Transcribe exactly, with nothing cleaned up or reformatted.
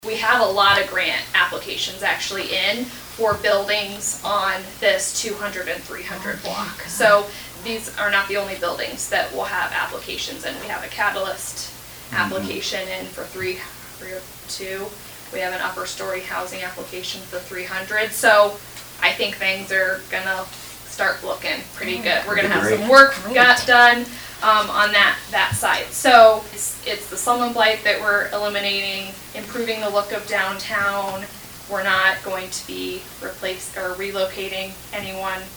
We have a lot of grant applications actually in for buildings on this two hundred and three hundred block. So these are not the only buildings that will have applications in. We have a Catalyst application in for three, three oh two. We have an upper story housing application for three hundred. So I think things are gonna start looking pretty good. We're gonna have some work got done um, on that that side. So it's, it's the Slum Blight that we're eliminating, improving the look of downtown. We're not going to be replace or relocating anyone